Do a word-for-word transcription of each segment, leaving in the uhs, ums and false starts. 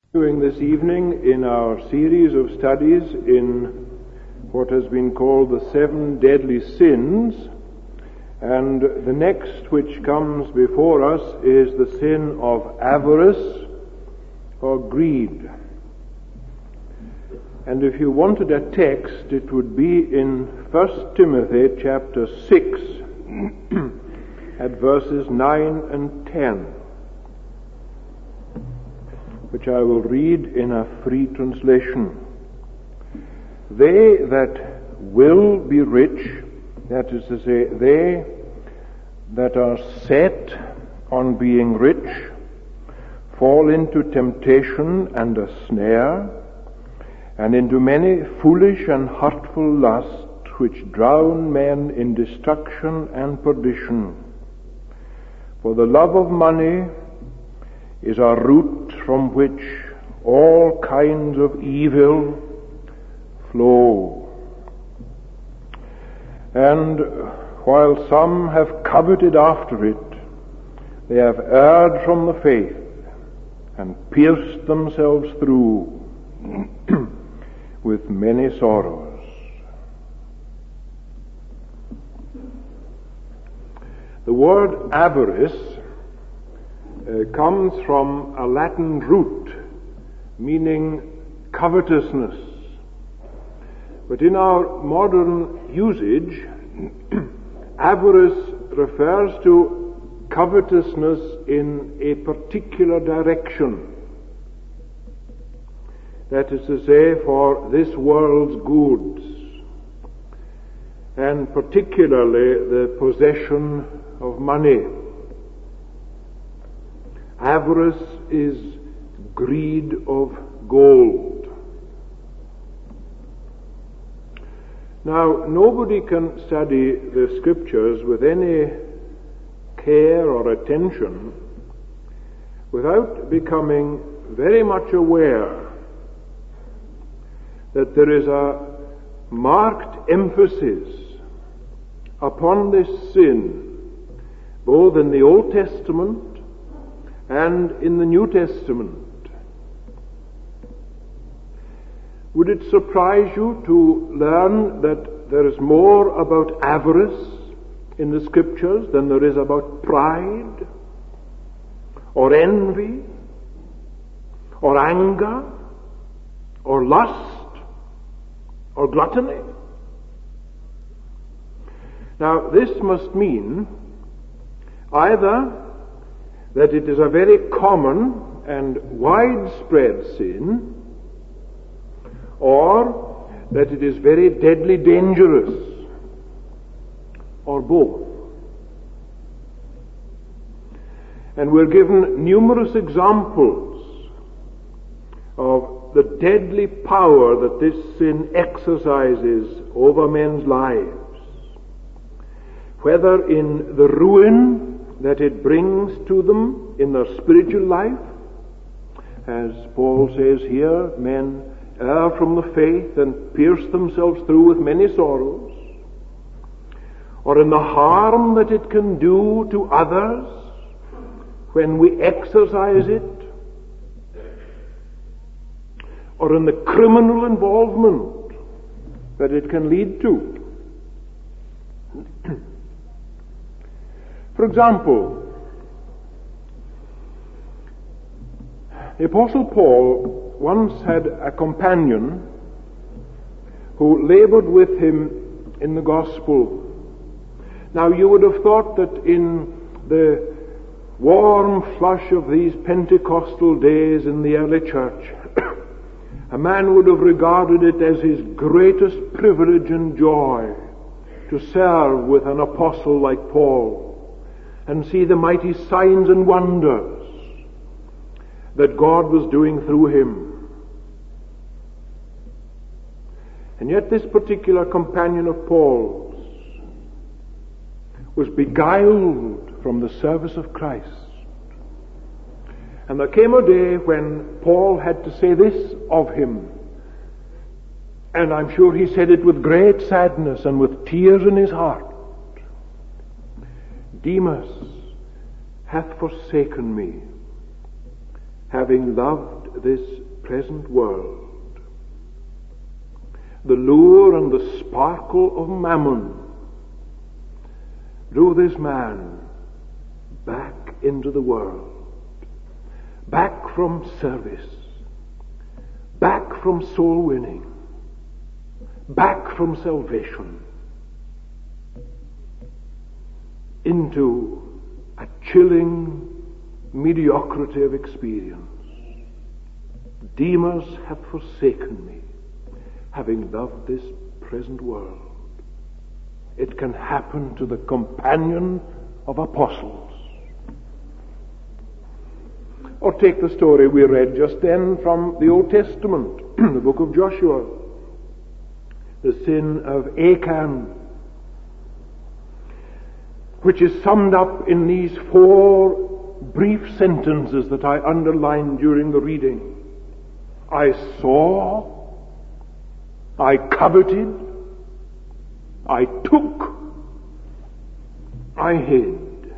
Doing this evening in our series of studies in what has been called the seven deadly sins, and the next which comes before us is the sin of avarice or greed. And if you wanted a text, it would be in First Timothy chapter six at verses nine and ten. Which I will read in a free translation. They that will be rich, that is to say, they that are set on being rich, fall into temptation and a snare, and into many foolish and hurtful lusts, which drown men in destruction and perdition. For the love of money is a root from which all kinds of evil flow. And while some have coveted after it, they have erred from the faith and pierced themselves through with many sorrows. The word avarice Uh, comes from a Latin root meaning covetousness. But in our modern usage, avarice refers to covetousness in a particular direction. That is to say, for this world's goods, and particularly the possession of money. Avarice is greed of gold. Now, nobody can study the Scriptures with any care or attention without becoming very much aware that there is a marked emphasis upon this sin, both in the Old Testament and in the New Testament. Would it surprise you to learn that there is more about avarice in the Scriptures than there is about pride, or envy, or anger, or lust, or gluttony? Now, this must mean either that it is a very common and widespread sin, or that it is very deadly dangerous, or both. And we're given numerous examples of the deadly power that this sin exercises over men's lives, whether in the ruin that it brings to them in their spiritual life. As Paul says here, men err from the faith and pierce themselves through with many sorrows. Or in the harm that it can do to others when we exercise it. Or in the criminal involvement that it can lead to. For example, the Apostle Paul once had a companion who labored with him in the gospel. Now, you would have thought that in the warm flush of these Pentecostal days in the early church, a man would have regarded it as his greatest privilege and joy to serve with an apostle like Paul and see the mighty signs and wonders that God was doing through him. And yet this particular companion of Paul's was beguiled from the service of Christ. And there came a day when Paul had to say this of him, and I'm sure he said it with great sadness and with tears in his heart. Demas hath forsaken me, having loved this present world. The lure and the sparkle of mammon drew this man back into the world, back from service, back from soul winning, back from salvation, into a chilling mediocrity of experience. Demas have forsaken me, having loved this present world. It can happen to the companion of apostles. Or take the story we read just then from the Old Testament, the book of Joshua, the sin of Achan, which is summed up in these four brief sentences that I underlined during the reading. I saw, I coveted, I took, I hid.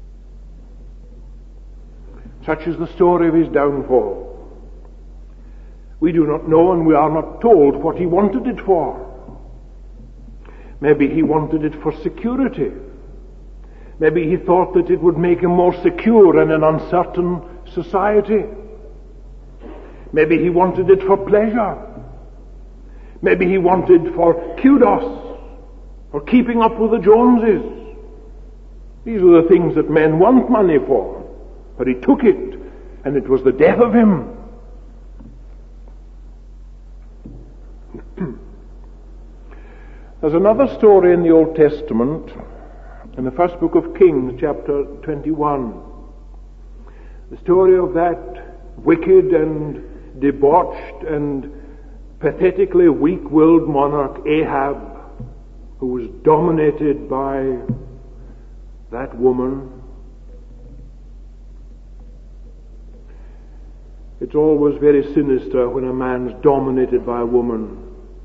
Such is the story of his downfall. We do not know, and we are not told what he wanted it for. Maybe he wanted it for security. Maybe he thought that it would make him more secure in an uncertain society. Maybe he wanted it for pleasure. Maybe he wanted for kudos, for keeping up with the Joneses. These are the things that men want money for. But he took it, and it was the death of him. There's another story in the Old Testament, in the first book of Kings, chapter twenty-one. The story of that wicked and debauched and pathetically weak-willed monarch Ahab, who was dominated by that woman. It's always very sinister when a man's dominated by a woman.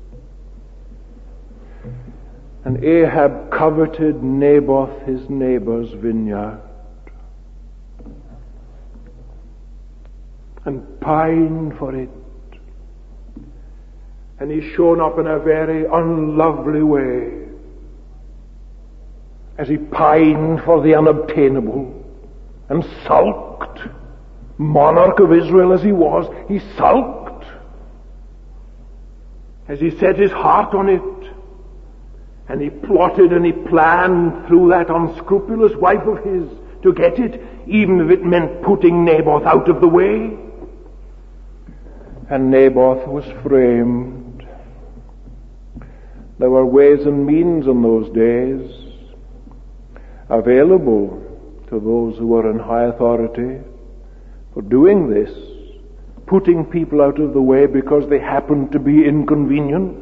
And Ahab coveted Naboth, his neighbor's vineyard, and pined for it. And he's shown up in a very unlovely way as he pined for the unobtainable and sulked. Monarch of Israel as he was, he sulked as he set his heart on it, and he plotted and he planned through that unscrupulous wife of his to get it, even if it meant putting Naboth out of the way. And Naboth was framed. There were ways and means in those days available to those who were in high authority for doing this, putting people out of the way because they happened to be inconvenient.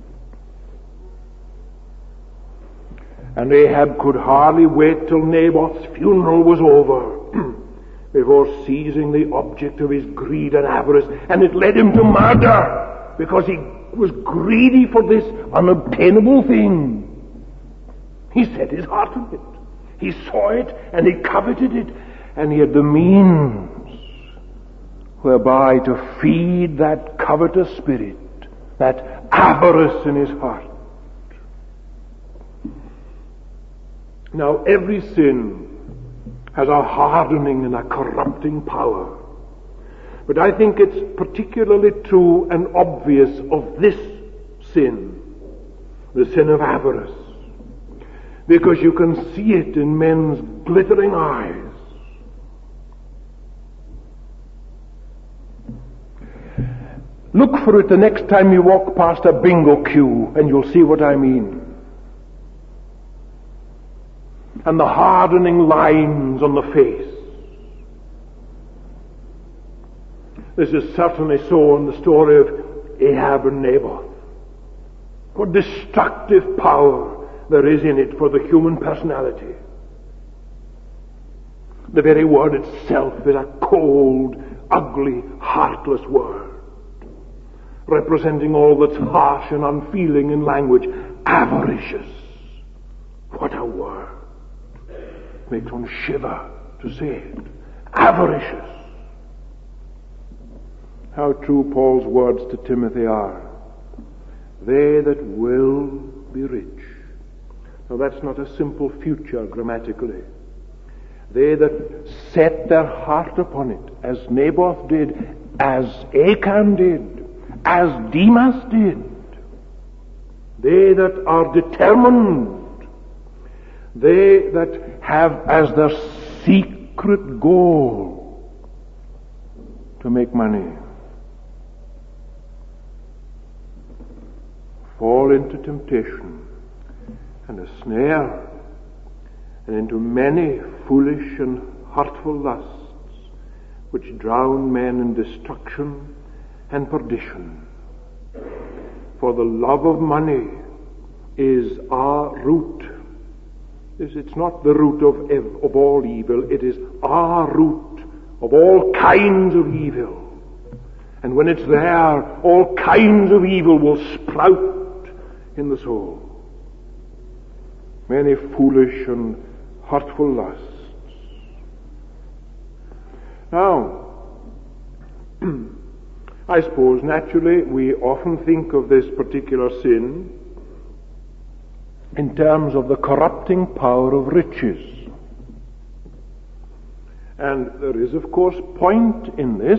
And Ahab could hardly wait till Naboth's funeral was over before seizing the object of his greed and avarice, and it led him to murder because he was greedy for this unobtainable thing. He set his heart on it. He saw it and he coveted it, and he had the means whereby to feed that covetous spirit, that avarice in his heart. Now, every sin has a hardening and a corrupting power. But I think it's particularly true and obvious of this sin, the sin of avarice, because you can see it in men's glittering eyes. Look for it the next time you walk past a bingo queue, and you'll see what I mean. And the hardening lines on the face. This is certainly so in the story of Ahab and Naboth. What destructive power there is in it for the human personality. The very word itself is a cold, ugly, heartless word, representing all that's harsh and unfeeling in language. Avaricious. What a word. Makes one shiver to say it. Avaricious. How true Paul's words to Timothy are. They that will be rich. Now that's not a simple future grammatically. They that set their heart upon it, as Naboth did, as Achan did, as Demas did. They that are determined. They that have as their secret goal to make money. Fall into temptation and a snare, and into many foolish and hurtful lusts, which drown men in destruction and perdition. For the love of money is our root. It's not the root of, of all evil, it is our root of all kinds of evil. And when it's there, all kinds of evil will sprout in the soul. Many foolish and hurtful lusts. Now, I suppose naturally we often think of this particular sin in terms of the corrupting power of riches. And there is, of course, point in this,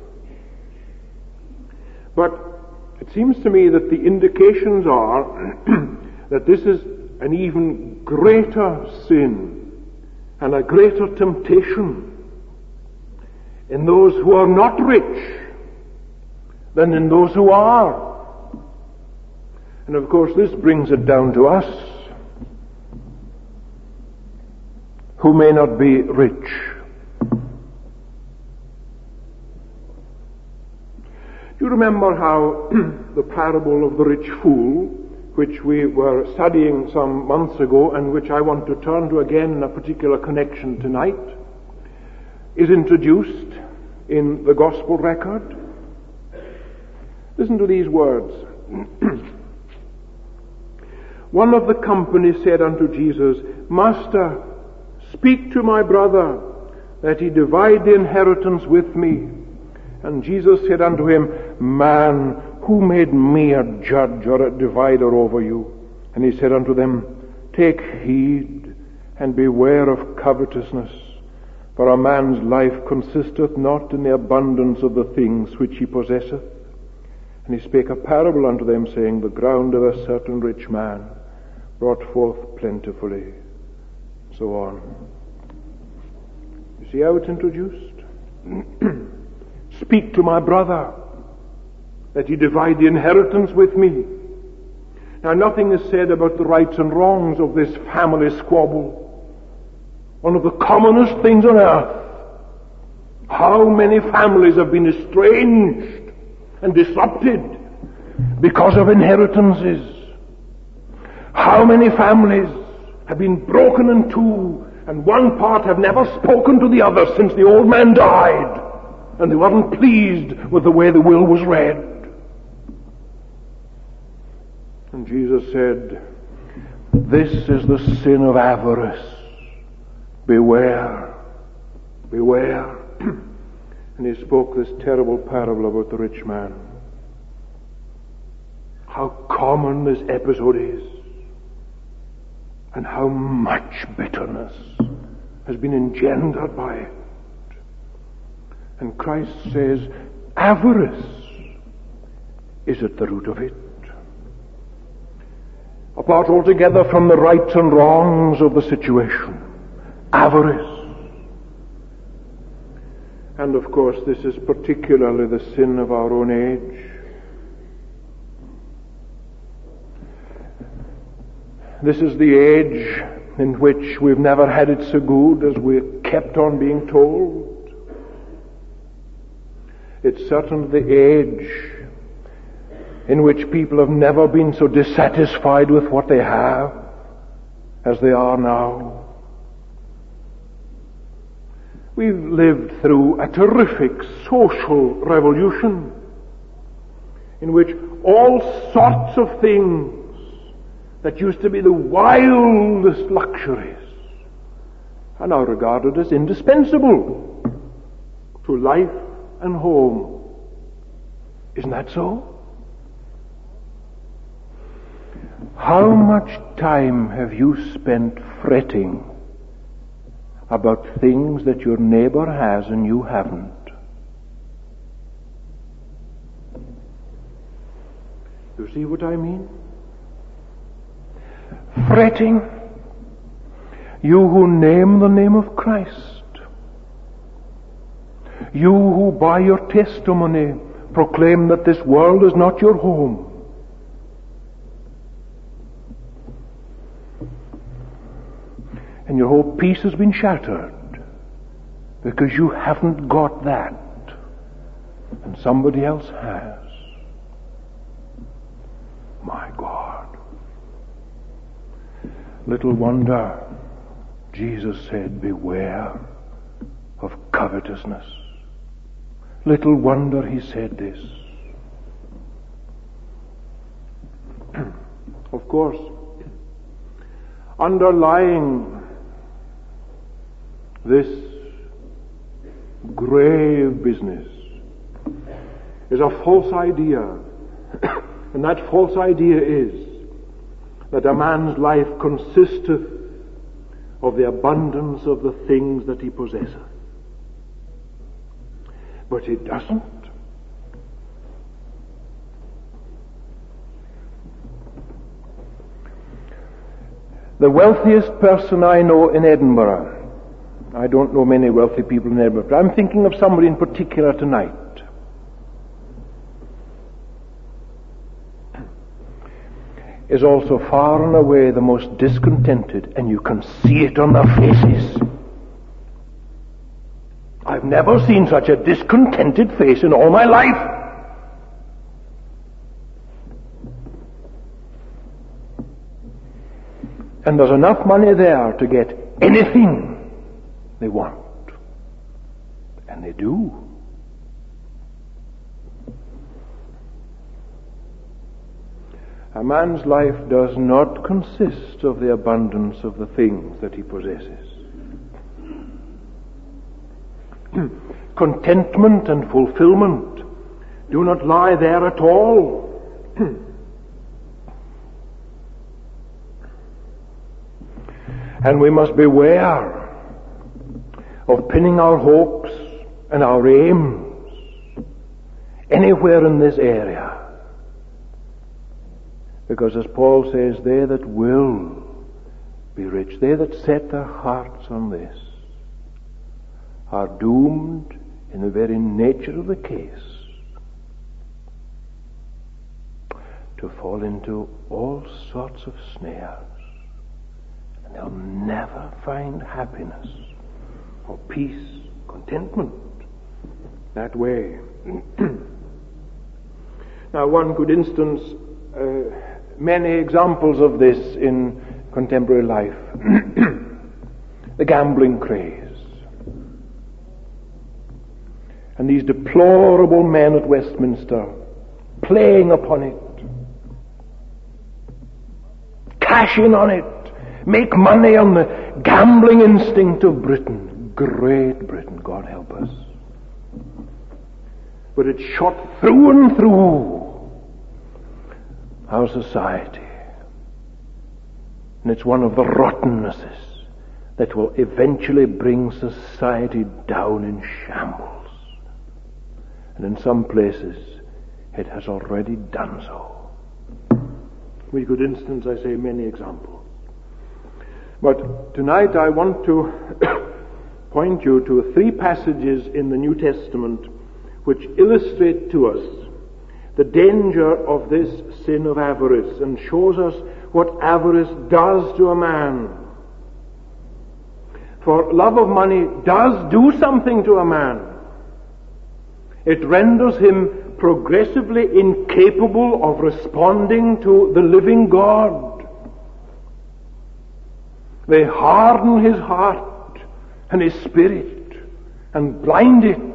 but it seems to me that the indications are that this is an even greater sin and a greater temptation in those who are not rich than in those who are. And of course this brings it down to us, who may not be rich. You remember how the parable of the rich fool, which we were studying some months ago and which I want to turn to again in a particular connection tonight, is introduced in the gospel record? Listen to these words. One of the company said unto Jesus, Master, speak to my brother, that he divide the inheritance with me. And Jesus said unto him, Man, who made me a judge or a divider over you? And he said unto them, Take heed, and beware of covetousness, for a man's life consisteth not in the abundance of the things which he possesseth. And he spake a parable unto them, saying, The ground of a certain rich man brought forth plentifully. So on. You see how it's introduced? Speak to my brother, that he divide the inheritance with me. Now nothing is said about the rights and wrongs of this family squabble. One of the commonest things on earth. How many families have been estranged and disrupted because of inheritances? How many families have been broken in two, and one part have never spoken to the other since the old man died, and they weren't pleased with the way the will was read. And Jesus said, This is the sin of avarice. Beware, beware. And he spoke this terrible parable about the rich man. How common this episode is, and how much bitterness has been engendered by it. And Christ says, avarice is at the root of it. Apart altogether from the rights and wrongs of the situation. Avarice. And of course this is particularly the sin of our own age. This is the age in which we've never had it so good as we're kept on being told. It's certainly the age in which people have never been so dissatisfied with what they have as they are now. We've lived through a terrific social revolution in which all sorts of things that used to be the wildest luxuries are now regarded as indispensable to life and home Isn't that so? How much time have you spent fretting about things that your neighbor has and you haven't? You see what I mean? Fretting, you who name the name of Christ, you who by your testimony proclaim that this world is not your home, and your whole peace has been shattered because you haven't got that and somebody else has. My God. Little wonder Jesus said, beware of covetousness. Little wonder he said this. Of course, underlying this grave business is a false idea. And that false idea is that a man's life consisteth of the abundance of the things that he possesseth. But it doesn't. The wealthiest person I know in Edinburgh, I don't know many wealthy people in Edinburgh, but I'm thinking of somebody in particular tonight. Is also far and away the most discontented, and you can see it on their faces. I've never seen such a discontented face in all my life. And there's enough money there to get anything they want. And they do. A man's life does not consist of the abundance of the things that he possesses. Contentment and fulfillment do not lie there at all. And we must beware of pinning our hopes and our aims anywhere in this area. Because as Paul says, they that will be rich, they that set their hearts on this, are doomed in the very nature of the case to fall into all sorts of snares. And they'll never find happiness or peace, contentment that way. Now, one could instance uh, many examples of this in contemporary life. The gambling craze. And these deplorable men at Westminster playing upon it, cash in on it, make money on the gambling instinct of Britain. Great Britain, God help us. But it's shot through and through our society. And it's one of the rottennesses that will eventually bring society down in shambles. And in some places, it has already done so. We could instance, I say, many examples. But tonight I want to point you to three passages in the New Testament which illustrate to us the danger of this sin of avarice and shows us what avarice does to a man. For love of money does do something to a man. It renders him progressively incapable of responding to the living God. They harden his heart and his spirit and blind it.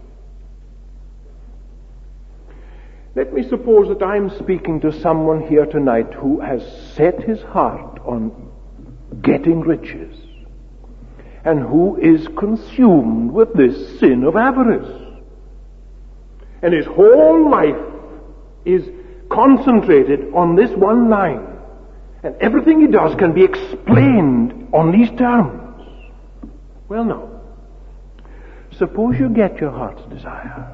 Let me suppose that I'm speaking to someone here tonight who has set his heart on getting riches and who is consumed with this sin of avarice. And his whole life is concentrated on this one line. And everything he does can be explained on these terms. Well, now, suppose you get your heart's desire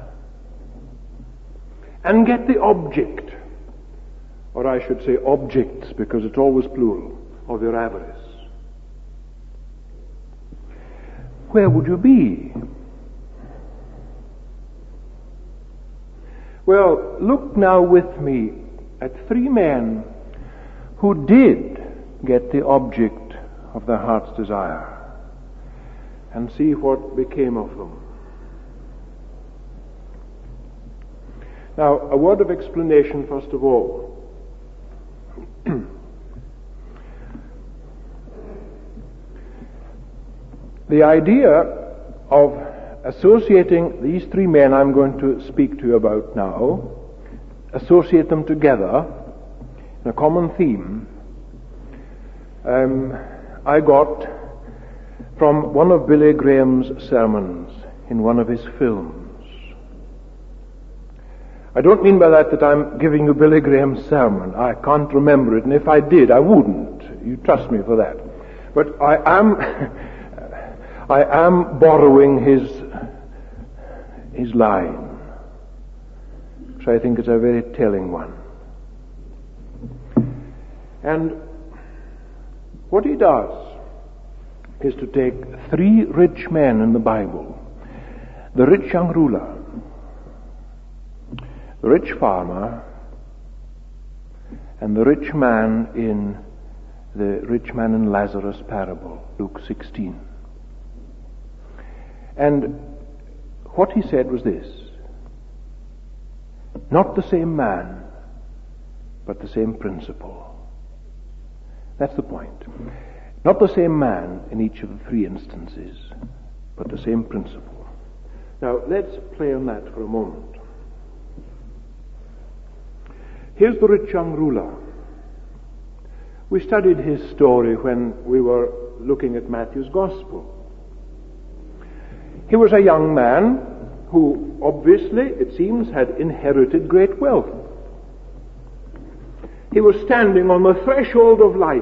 and get the object, or I should say objects because it's always plural, of your avarice. Where would you be? Well, look now with me at three men who did get the object of their heart's desire and see what became of them. Now, a word of explanation first of all. The idea of associating these three men I'm going to speak to you about now, associate them together in a common theme, um, I got from one of Billy Graham's sermons in one of his films. I don't mean by that that I'm giving you Billy Graham's sermon. I can't remember it, and if I did, I wouldn't. You trust me for that. But I am... I am borrowing his his line, which I think is a very telling one. And what he does is to take three rich men in the Bible: the rich young ruler, the rich farmer, and the rich man in the rich man in Lazarus parable, Luke sixteen. And what he said was this: not the same man, but the same principle. That's the point. Not the same man in each of the three instances, but the same principle. Now, let's play on that for a moment. Here's the rich young ruler. We studied his story when we were looking at Matthew's Gospel. He was a young man who, obviously, it seems, had inherited great wealth. He was standing on the threshold of life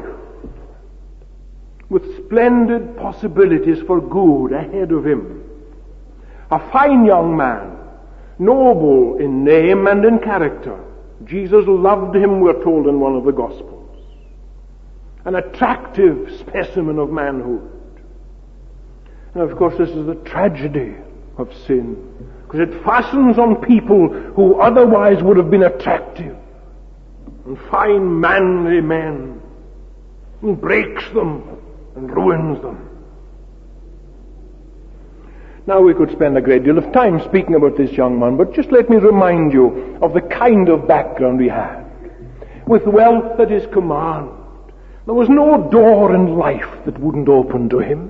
with splendid possibilities for good ahead of him. A fine young man, noble in name and in character. Jesus loved him, we're told in one of the Gospels. An attractive specimen of manhood. And of course, this is the tragedy of sin, because it fastens on people who otherwise would have been attractive and fine, manly men, and breaks them and ruins them. Now, we could spend a great deal of time speaking about this young man, but just let me remind you of the kind of background he had. With wealth at his command, there was no door in life that wouldn't open to him.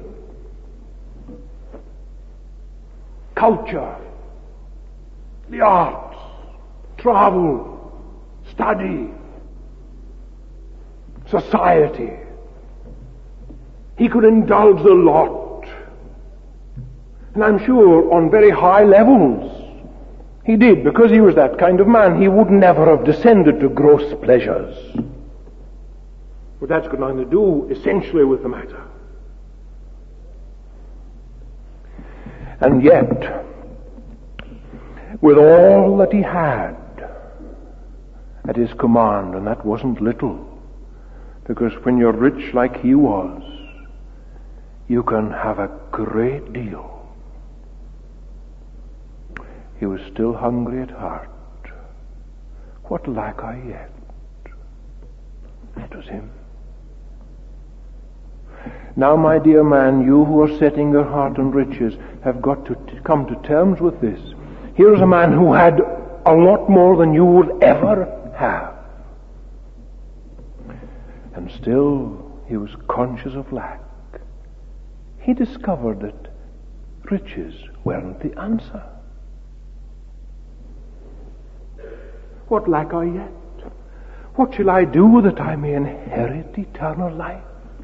Culture, the arts, travel, study, society. He could indulge the lot. And I'm sure on very high levels he did, because he was that kind of man. He would never have descended to gross pleasures. But that's got nothing to do essentially with the matter. And yet, with all that he had at his command, and that wasn't little, because when you're rich like he was, you can have a great deal. He was still hungry at heart. What lack I yet? That was him. Now, my dear man, you who are setting your heart on riches have got to t- come to terms with this. Here's a man who had a lot more than you would ever have. And still he was conscious of lack. He discovered that riches weren't the answer. What lack I yet? What shall I do that I may inherit eternal life?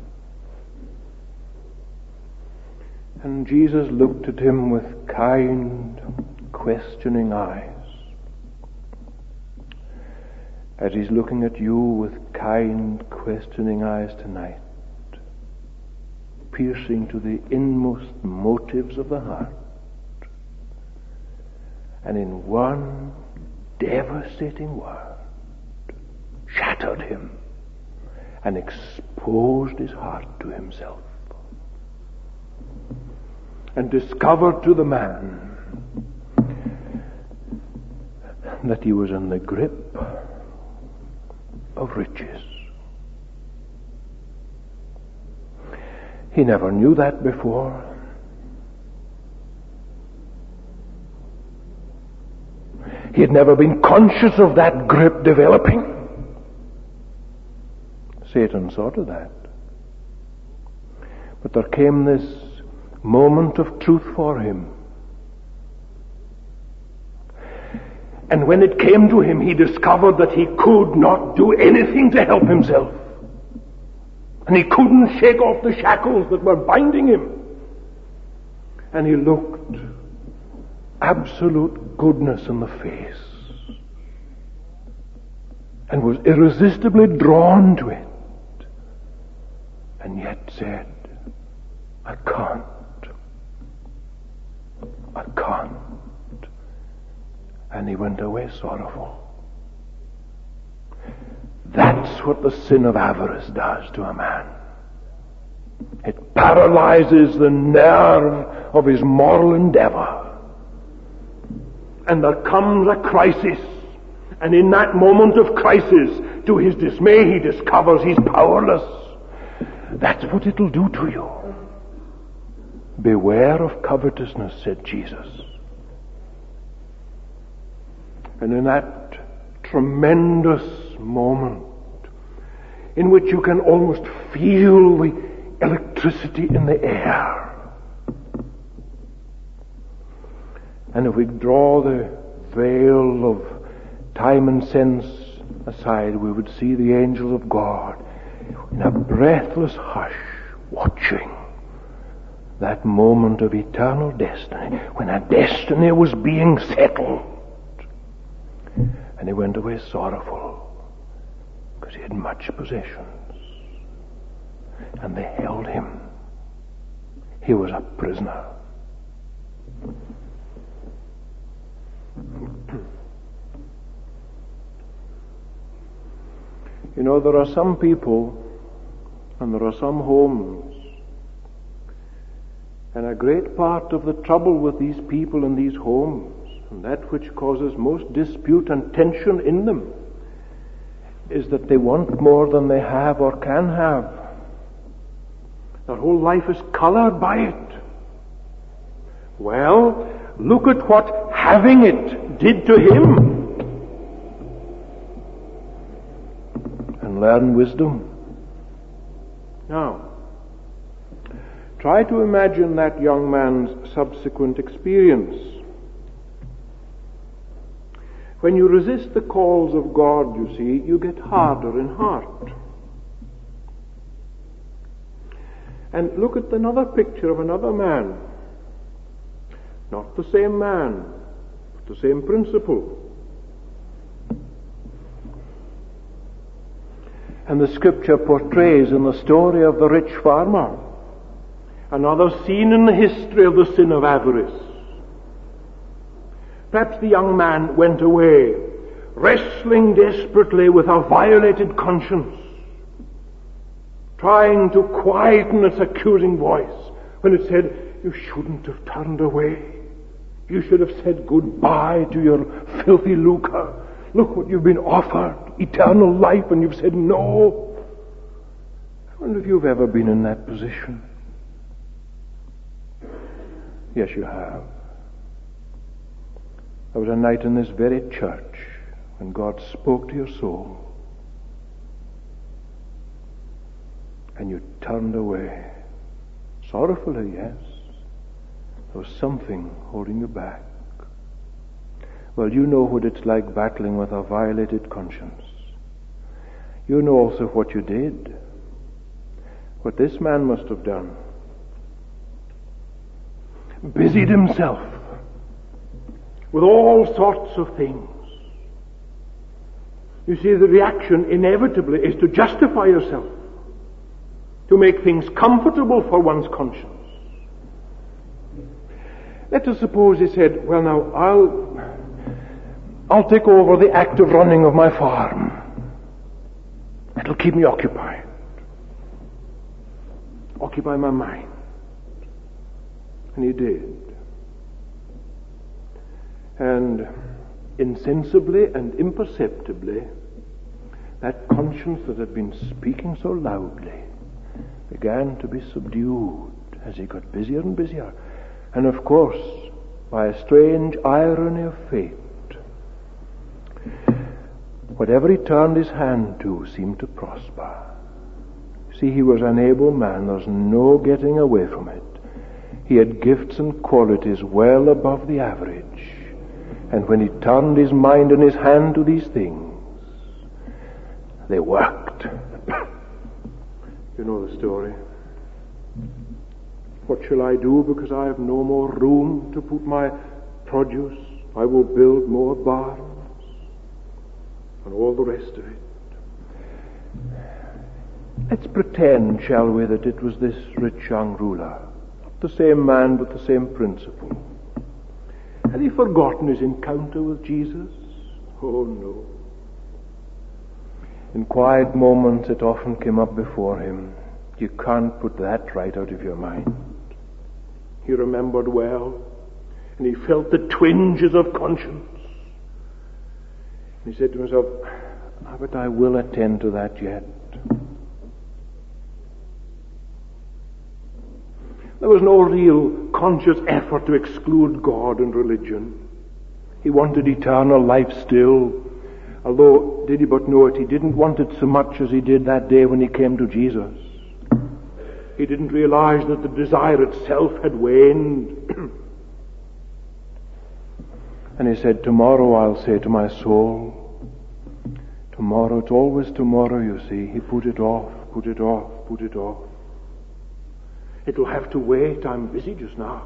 And Jesus looked at him with kind, questioning eyes. as he's looking at you with kind, questioning eyes tonight, piercing to the inmost motives of the heart, and in one devastating word shattered him and exposed his heart to himself, and discovered to the man that he was in the grip of riches. He never knew that before. He had never been conscious of that grip developing. Satan saw to that. But there came this moment of truth for him. And when it came to him, he discovered that he could not do anything to help himself. And he couldn't shake off the shackles that were binding him. And he looked absolute goodness in the face and was irresistibly drawn to it, and yet said, I can't. I can't. And he went away sorrowful. That's what the sin of avarice does to a man. It paralyzes the nerve of his moral endeavor. And there comes a crisis. And in that moment of crisis, to his dismay, he discovers he's powerless. That's what it'll do to you. Beware of covetousness, said Jesus. And in that tremendous moment, in which you can almost feel the electricity in the air, and if we draw the veil of time and sense aside, we would see the angels of God in a breathless hush watching that moment of eternal destiny, when a destiny was being settled. And he went away sorrowful because he had much possessions. And they held him. He was a prisoner. You know, there are some people and there are some homes, and a great part of the trouble with these people in these homes, and that which causes most dispute and tension in them, is that they want more than they have or can have. Their whole life is colored by it. Well, look at what having it did to him, and learn wisdom. Now, try to imagine that young man's subsequent experience. When you resist the calls of God, you see, you get harder in heart. And look at another picture of another man. Not the same man, but the same principle. And the scripture portrays in the story of the rich farmer another scene in the history of the sin of avarice. Perhaps the young man went away, wrestling desperately with a violated conscience, trying to quieten its accusing voice when it said, you shouldn't have turned away. You should have said goodbye to your filthy lucre. Look what you've been offered, eternal life, and you've said no. I wonder if you've ever been in that position. Yes, you have. There was a night in this very church when God spoke to your soul, and you turned away. Sorrowfully, yes. There was something holding you back. Well, you know what it's like battling with a violated conscience. You know also what you did. What this man must have done. Busied himself with all sorts of things. You see, the reaction inevitably is to justify yourself, to make things comfortable for one's conscience. Let us suppose he said, well now, I'll, I'll take over the active running of my farm. It'll keep me occupied. Occupy my mind. And he did. And insensibly and imperceptibly, that conscience that had been speaking so loudly began to be subdued as he got busier and busier. And of course, by a strange irony of fate, whatever he turned his hand to seemed to prosper. See, he was an able man. There's no getting away from it. He had gifts and qualities well above the average. And when he turned his mind and his hand to these things, they worked. You know the story. What shall I do because I have no more room to put my produce? I will build more barns, and all the rest of it. Let's pretend, shall we, that it was this rich young ruler. Not the same man, but the same principle. Had he forgotten his encounter with Jesus? Oh, no. In quiet moments it often came up before him. You can't put that right out of your mind. He remembered well, and he felt the twinges of conscience. And he said to himself, ah, but I will attend to that yet. There was no real conscious effort to exclude God and religion. He wanted eternal life still, although, did he but know it, he didn't want it so much as he did that day when he came to Jesus. He didn't realize that the desire itself had waned. And he said, tomorrow I'll say to my soul, tomorrow, it's always tomorrow, you see. He put it off, put it off, put it off. It'll have to wait, I'm busy just now.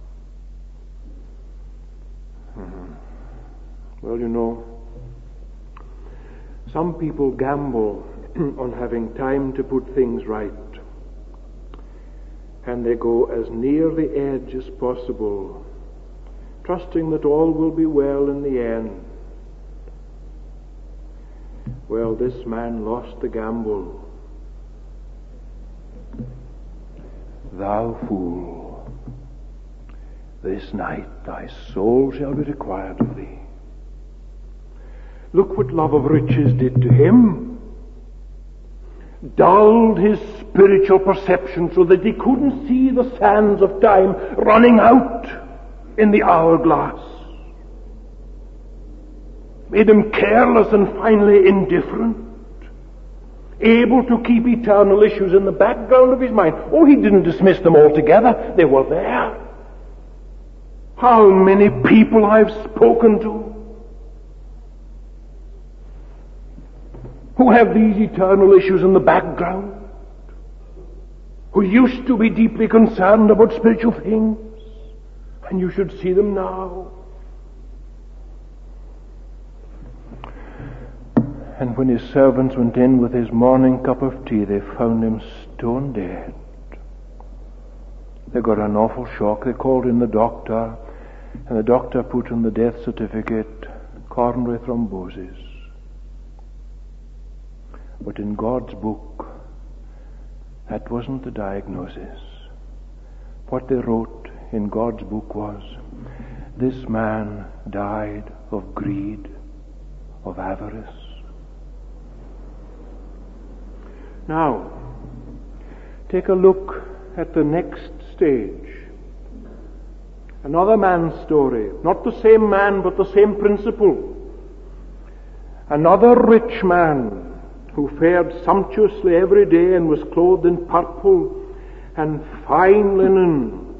Mm-hmm. Well, you know, some people gamble on having time to put things right. And they go as near the edge as possible, trusting that all will be well in the end. Well, this man lost the gamble. Thou fool, this night thy soul shall be required of thee. Look what love of riches did to him. Dulled his spiritual perception so that he couldn't see the sands of time running out in the hourglass. Made him careless and finally indifferent. Able to keep eternal issues in the background of his mind. Oh, he didn't dismiss them altogether. They were there. How many people I've spoken to who have these eternal issues in the background, who used to be deeply concerned about spiritual things, and you should see them now. And when his servants went in with his morning cup of tea, they found him stone dead. They got an awful shock. They called in the doctor, and the doctor put in the death certificate, coronary thrombosis. But in God's book, that wasn't the diagnosis. What they wrote in God's book was, this man died of greed, of avarice. Now, take a look at the next stage. Another man's story. Not the same man, but the same principle. Another rich man who fared sumptuously every day and was clothed in purple and fine linen.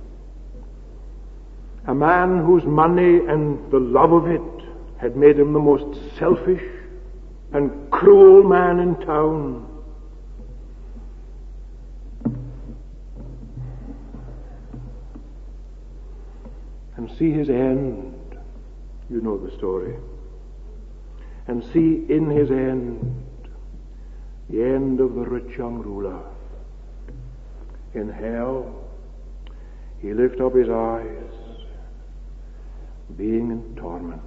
A man whose money and the love of it had made him the most selfish and cruel man in town. And see his end. You know the story. and see in his end the end of the rich young ruler. In hell, he lift up his eyes, being in torment.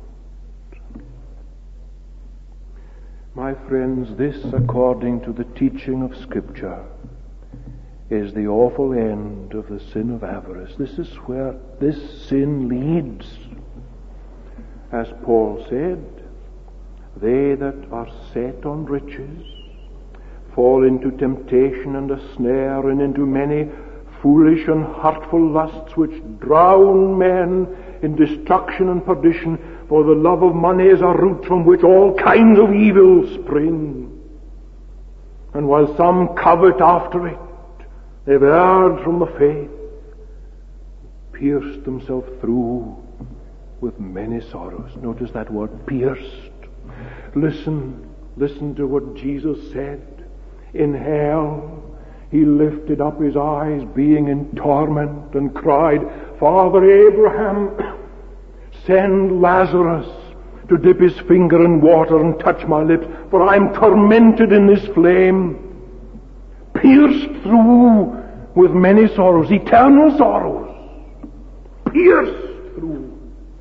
My friends, this, according to the teaching of Scripture, is the awful end of the sin of avarice. This is where this sin leads. As Paul said, they that are set on riches fall into temptation and a snare, and into many foolish and hurtful lusts which drown men in destruction and perdition. For the love of money is a root from which all kinds of evil spring. And while some covet after it, they've erred from the faith, pierced themselves through with many sorrows. Notice that word, pierced. Listen, listen to what Jesus said. In hell, he lifted up his eyes, being in torment, and cried, Father Abraham, send Lazarus to dip his finger in water and touch my lips, for I am tormented in this flame, pierced through with many sorrows, eternal sorrows, pierced through.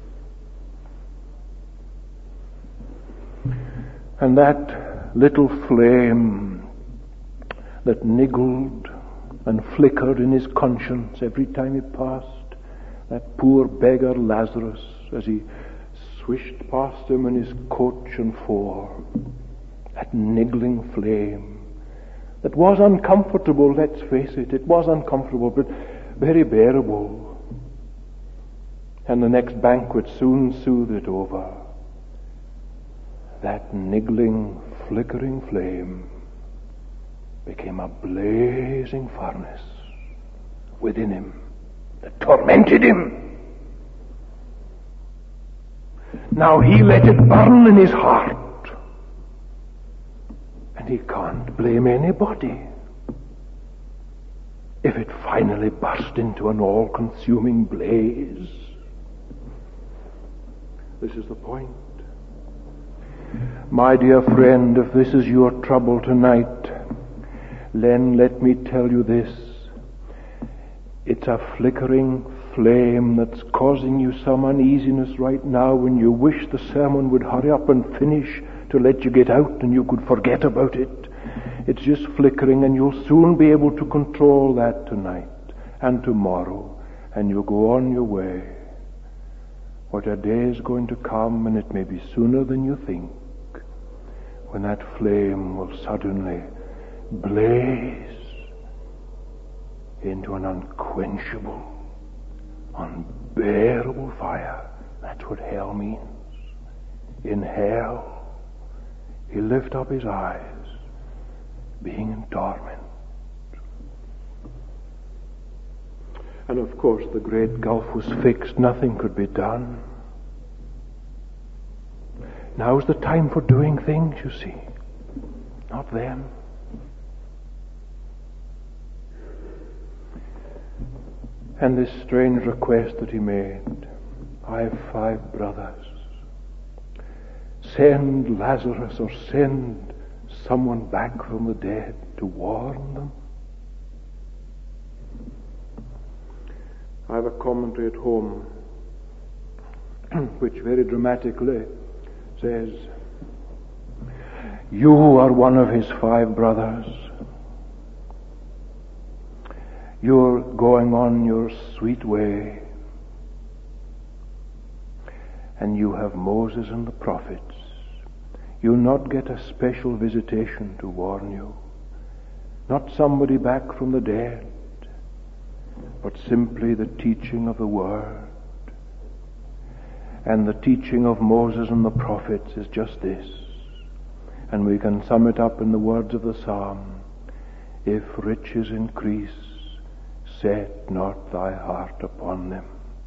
And that little flame that niggled and flickered in his conscience every time he passed that poor beggar Lazarus, as he swished past him in his coach and four, that niggling flame that was uncomfortable, let's face it, it was uncomfortable, but very bearable. And the next banquet soon soothed it over. That niggling, flickering flame became a blazing furnace within him that tormented him. Now he let it burn in his heart, and he can't blame anybody if it finally burst into an all-consuming blaze. This is the point. My dear friend, if this is your trouble tonight, then let me tell you this. It's a flickering flame that's causing you some uneasiness right now, when you wish the sermon would hurry up and finish to let you get out and you could forget about it. It's just flickering, and you'll soon be able to control that tonight and tomorrow, and you'll go on your way. What a day is going to come, and it may be sooner than you think, when that flame will suddenly blaze into an unquenchable, unbearable fire. That's what hell means. In hell, he lift up his eyes, being in torment. And of course the great gulf was fixed. Nothing could be done. Now's the time for doing things, you see. Not then. And this strange request that he made, I have five brothers. Send Lazarus, or send someone back from the dead to warn them. I have a commentary at home which very dramatically says, you are one of his five brothers. You're going on your sweet way, and you have Moses and the prophets. You'll not get a special visitation to warn you, not somebody back from the dead, but simply the teaching of the Word. And the teaching of Moses and the prophets is just this. And we can sum it up in the words of the psalm, if riches increase, set not thy heart upon them.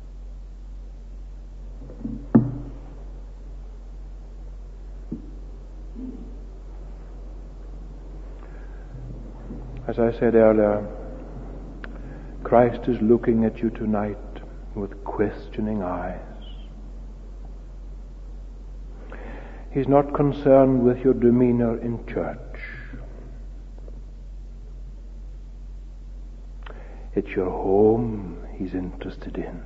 As I said earlier, Christ is looking at you tonight with questioning eyes. He's not concerned with your demeanor in church. It's your home He's interested in.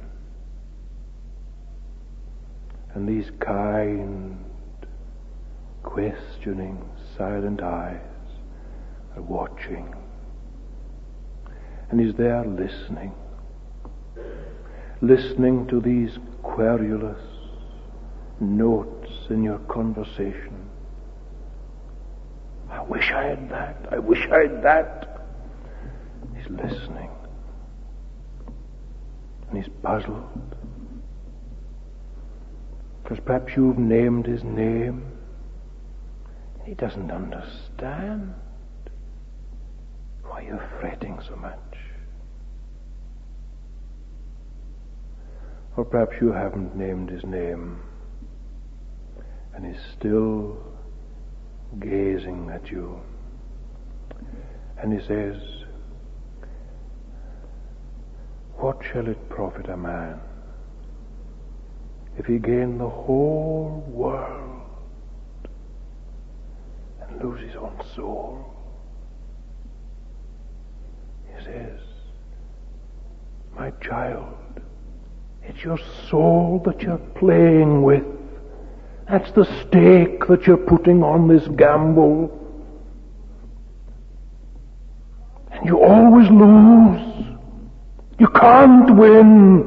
And these kind, questioning, silent eyes are watching. And He's there listening. Listening to these querulous notes in your conversation. I wish I had that. I wish I had that. He's listening. And He's puzzled. Because perhaps you've named His name. He doesn't understand. Why you're fretting so much. Or perhaps you haven't named His name. And He's still gazing at you. And He says, what shall it profit a man if he gain the whole world and lose his own soul? He says, my child, it's your soul that you're playing with. That's the stake that you're putting on this gamble. And you always lose. You can't win.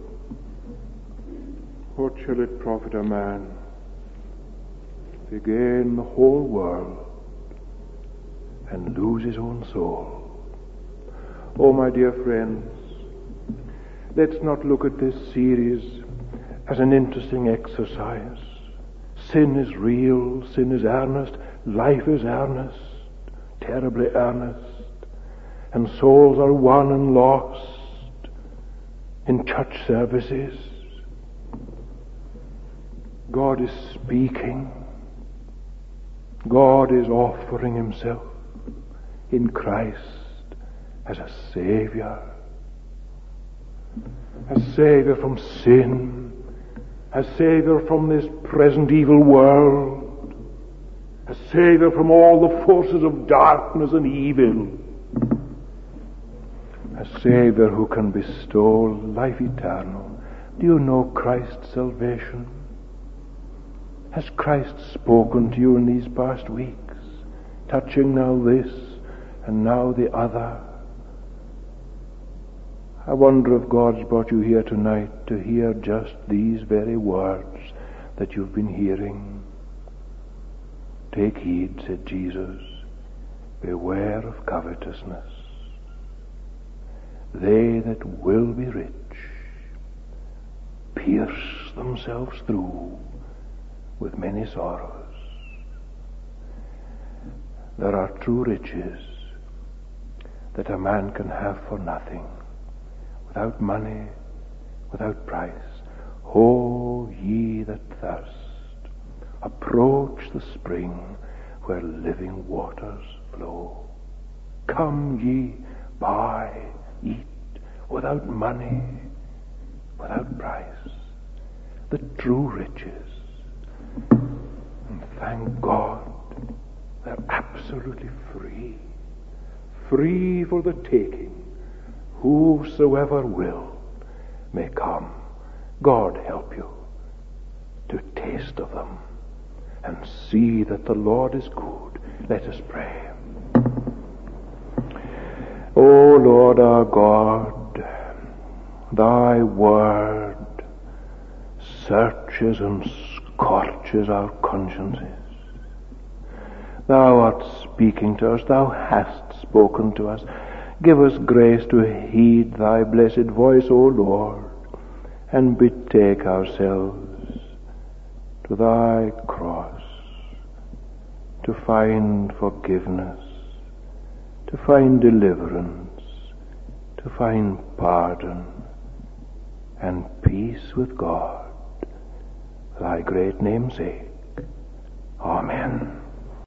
What shall it profit a man if he gain the whole world and lose his own soul? Oh, my dear friends, let's not look at this series as an interesting exercise. Sin is real, sin is earnest, life is earnest, terribly earnest, and souls are won and lost in church services. God is speaking. God is offering Himself in Christ as a Savior. A Savior from sin. A Savior from this present evil world. A Savior from all the forces of darkness and evil. A Savior who can bestow life eternal. Do you know Christ's salvation? Has Christ spoken to you in these past weeks, touching now this and now the other? I wonder if God's brought you here tonight to hear just these very words that you've been hearing. Take heed, said Jesus, beware of covetousness. They that will be rich pierce themselves through with many sorrows. There are true riches that a man can have for nothing, without money, without price. O ye that thirst, approach the spring where living waters flow. Come ye, buy, eat, without money, without price, the true riches. And thank God, they're absolutely free. Free for the taking. Whosoever will may come. God help you to taste of them and see that the Lord is good. Let us pray. O Lord our God, Thy word searches and scorches our consciences. Thou art speaking to us. Thou hast spoken to us. Give us grace to heed Thy blessed voice, O Lord, and betake ourselves to Thy cross, to find forgiveness, to find deliverance, to find pardon and peace with God, for Thy great name's sake. Amen.